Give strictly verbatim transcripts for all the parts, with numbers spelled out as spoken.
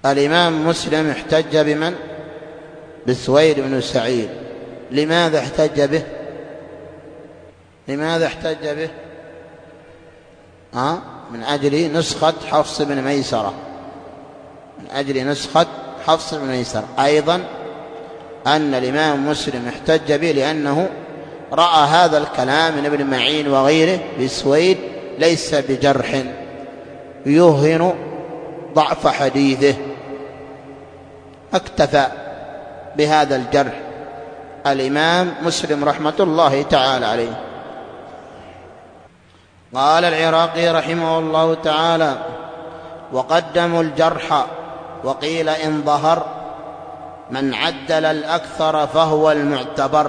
الإمام مسلم احتج بمن؟ بسويد بن سعيد. لماذا احتج به؟ لماذا احتج به؟ آه؟ من أجل نسخة حفص بن ميسرة، من أجل نسخة حفص بن ميسرة. أيضا أن الإمام مسلم احتج به لأنه رأى هذا الكلام من ابن معين وغيره بسويد ليس بجرح يوهن ضعف حديثه، اكتفى بهذا الجرح الإمام مسلم رحمة الله تعالى عليه. قال العراقي رحمه الله تعالى: وقدموا الجرح وقيل إن ظهر من عدل الأكثر فهو المعتبر.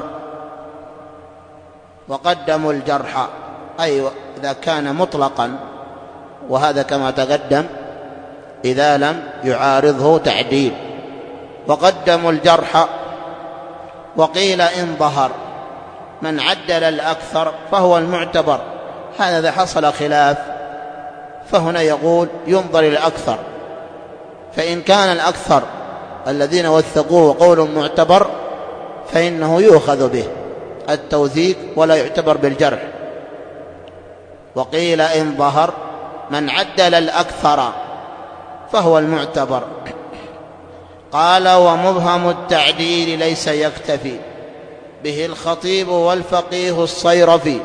وقدموا الجرح أي إذا كان مطلقا، وهذا كما تقدم إذا لم يعارضه تعديل. وقدموا الجرح وقيل إن ظهر من عدل الأكثر فهو المعتبر. هذا إذا حصل خلاف فهنا يقول ينظر الأكثر، فإن كان الأكثر الذين وثقوه قول معتبر فإنه يؤخذ به التوثيق ولا يعتبر بالجرح. وقيل إن ظهر من عدل الأكثر فهو المعتبر. قال: ومبهم التعديل ليس يكتفي به الخطيب والفقيه الصيرفي.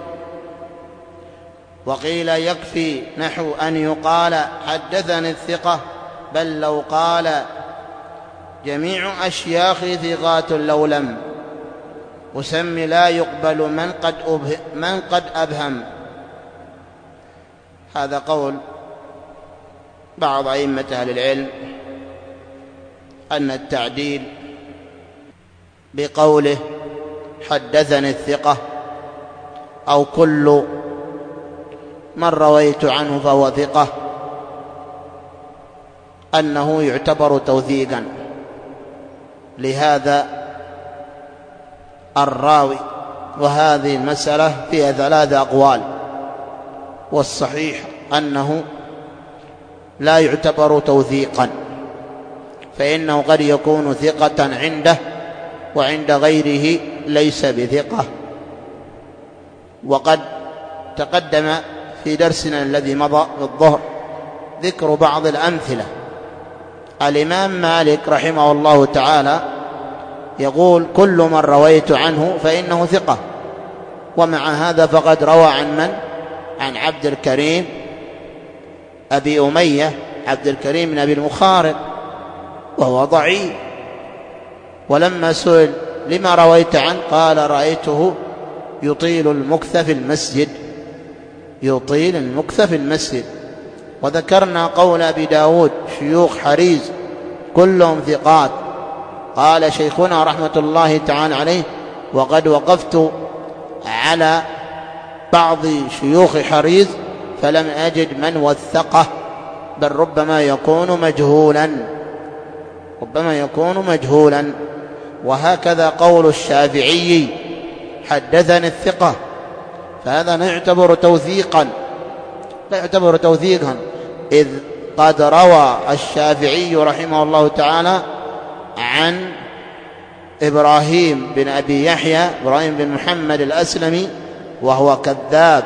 وقيل يكفي نحو أن يقال حدثني الثقة، بل لو قال جميع أشياخي ثقات لو لم أسم لا يقبل من قد, أبه من قد أبهم. هذا قول بعض أئمة أهل العلم أن التعديل بقوله حدثني الثقة أو كل من رويت عنه فهو ثقة أنه يعتبر توثيقا لهذا الراوي. وهذه المسألة فيها ثلاث أقوال، والصحيح أنه لا يعتبر توثيقا، فإنه قد يكون ثقة عنده وعند غيره ليس بثقة. وقد تقدم في درسنا الذي مضى في الظهر ذكر بعض الأمثلة. الإمام مالك رحمه الله تعالى يقول كل من رويت عنه فإنه ثقة، ومع هذا فقد روى عن من؟ عن عبد الكريم أبي أمية، عبد الكريم بن أبي المخارق، وهو ضعيف. ولما سئل لما رويت عنه قال رأيته يطيل المكث في المسجد، يطيل المكث في المسجد. وذكرنا قول أبي داود شيوخ حريز كلهم ثقات. قال شيخنا رحمة الله تعالى عليه: وقد وقفت على بعض شيوخ حريز فلم أجد من وثقه، بل ربما يكون مجهولا، ربما يكون مجهولا. وهكذا قول الشافعي حدثني الثقة، فهذا لا يعتبر توثيقا، لا يعتبر توثيقا، إذ قد روى الشافعي رحمه الله تعالى عن إبراهيم بن أبي يحيى، إبراهيم بن محمد الأسلمي، وهو كذاب،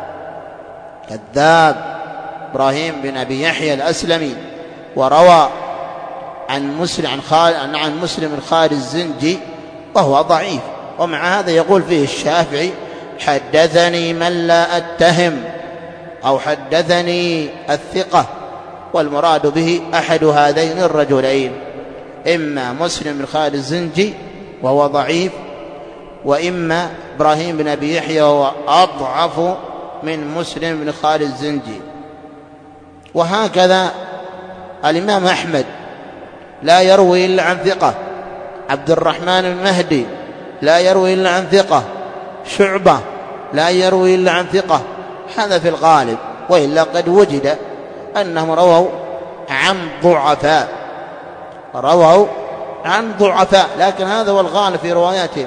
كذاب إبراهيم بن أبي يحيى الأسلمي. وروى عن مسلم عن, خال... عن مسلم الخالد الزنجي وهو ضعيف. ومع هذا يقول فيه الشافعي حدثني من لا أتهم، أو حدثني الثقة، والمراد به أحد هذين الرجلين، إما مسلم الخالد الزنجي وهو ضعيف، وإما إبراهيم بن أبي يحيى وهو أضعف من مسلم بن خالد الزنجي. وهكذا الإمام أحمد لا يروي إلا عن ثقة، عبد الرحمن المهدي لا يروي إلا عن ثقة، شعبة لا يروي إلا عن ثقة. هذا في الغالب، وإلا قد وجد أنهم رووا عن ضعفاء، رووا عن ضعفاء، لكن هذا هو الغالب في رواياتهم.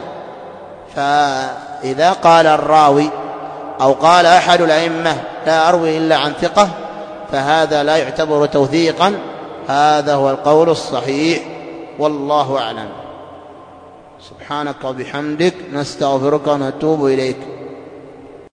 فإذا قال الراوي أو قال أحد الأئمة لا أروي إلا عن ثقة، فهذا لا يعتبر توثيقا، هذا هو القول الصحيح والله أعلم. سبحانك وبحمدك نستغفرك ونتوب إليك.